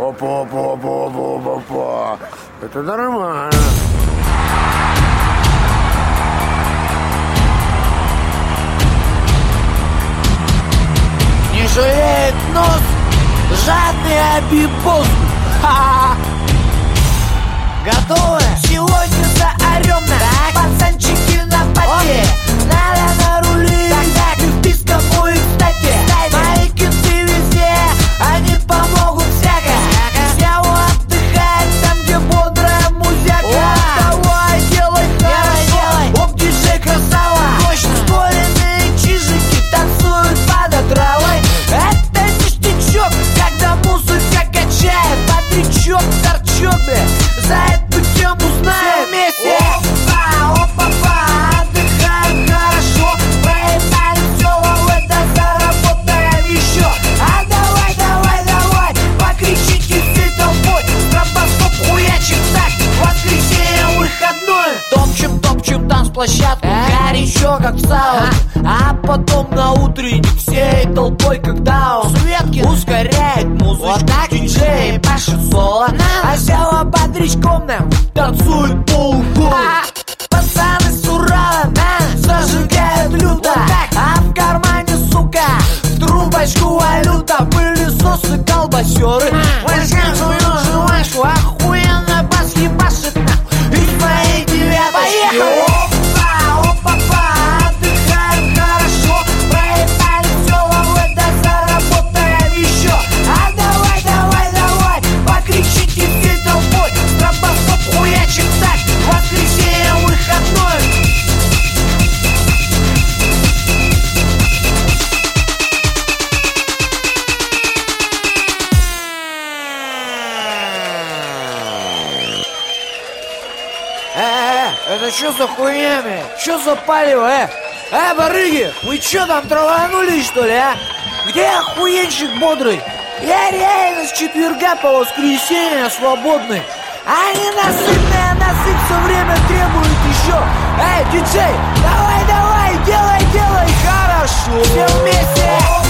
Опа, опа, опа, опа, опа. Это нормально. Не жалеет нос жадный обибос. Готовы? Сегодня заорем на пацанчики на поте. Надо на рули, так, и в тобой, кстати. Мои кенты везде, они помогут всяко. Все отдыхают там, где бодрая музяка. Давай, делай хорошо, оп, диджей красава. Ускоренные чижики танцуют под травой. Это ништячок, когда музыка качает. Бодрячок, торчок, за эту тему знаем вместе. Опа, опа, отдыхаем хорошо. Проебали все, а это заработаем еще. А давай, давай, давай, покричите всей толпой. Стробоскоп хуячик так, воскресенье выходной. Топчем танцплощадку, горячо как в сауне. А потом на утренник всей толпой, когда он Светки ускоряет музычку. Вот так диджей пашет соло, а села бодрячком нам танцует полугол. Пацаны с Урала зажигают люто, а в кармане, сука, в трубочку валюта. Пылесосы, колбасеры, возьмем свою жвачку, охуенно бас ебашит нахуй из моей девяточки. Поехали! Это что за хуйня, бля? Что за палево, барыги, вы что там траванулись, что ли, а? Где охуенщик бодрый? Я реально с четверга по воскресенье свободный. А насыпь все время требует еще. Диджей, давай, делай, хорошо. Все вместе.